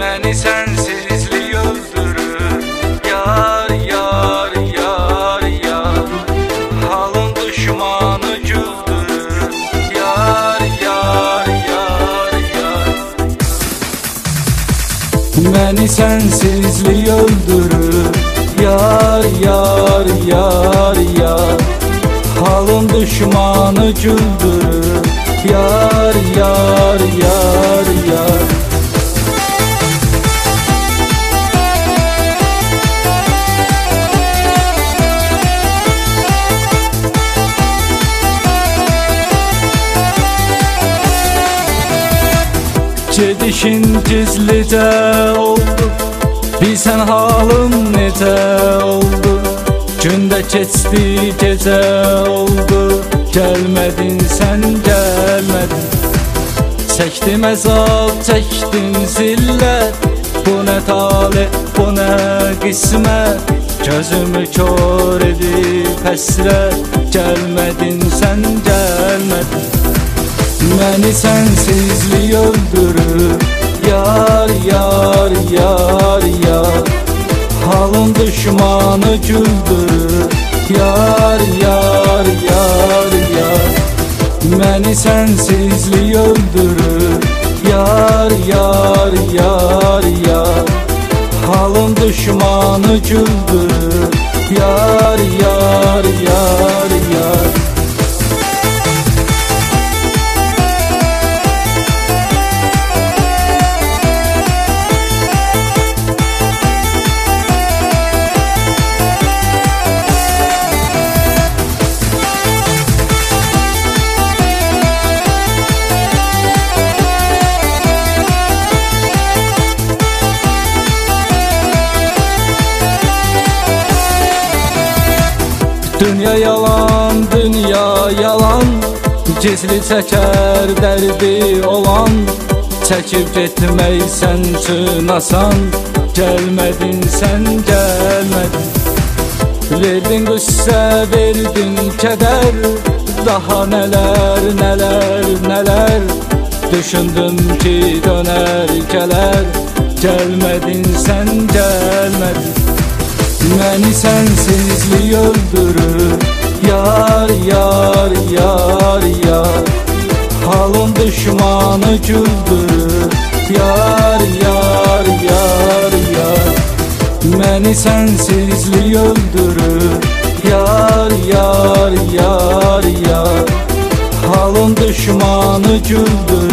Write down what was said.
Məni sənsizlik öldürür. Yar, yar, yar, yar. Halın düşmanı güldürür. Yar, yar, yar, yar. Məni sənsizlik öldürür. Yar, yar, yar, yar. Halın düşmanı güldürür. Yar, yar, yar, yar. Gedişin gizlicə oldu, bilsən halım necə oldu. Gündə keçdi gecə oldu, gəlmədin sən gəlmədin. Çəkdim əzab, çəkdim zillət, bu nə talih, bu nə qismət. Gözümü kör edib həsrət, gəlmədin sən gəlmədin. Məni sənsizlik öldürür. Yar, yar, yar, yar. Halın düşmanı güldürür. Yar, yar, yar, yar. Məni sənsizlik öldürür. Yar, yar, yar, yar. Halın düşmanı güldürür. Yar, yar, yar, yar. Dünya yalan, dünya yalan. Gizli çəkər dərdi olan. Çəkib getmək sən üçün asan. Gəlmədin sən gəlmədin. Verdin qüssə, verdin kədər. Daha nələr, nələr, nələr. Düşündüm ki dönər gələr. Gəlmədin sən gəlmədin. Məni sənsizlik öldürür. Yar, yar, yar, yar. Halın düşmanı güldürür. Yar, yar, yar, yar. Məni sənsizlik öldürür. Yar, yar, yar, yar. Halın düşmanı güldürür.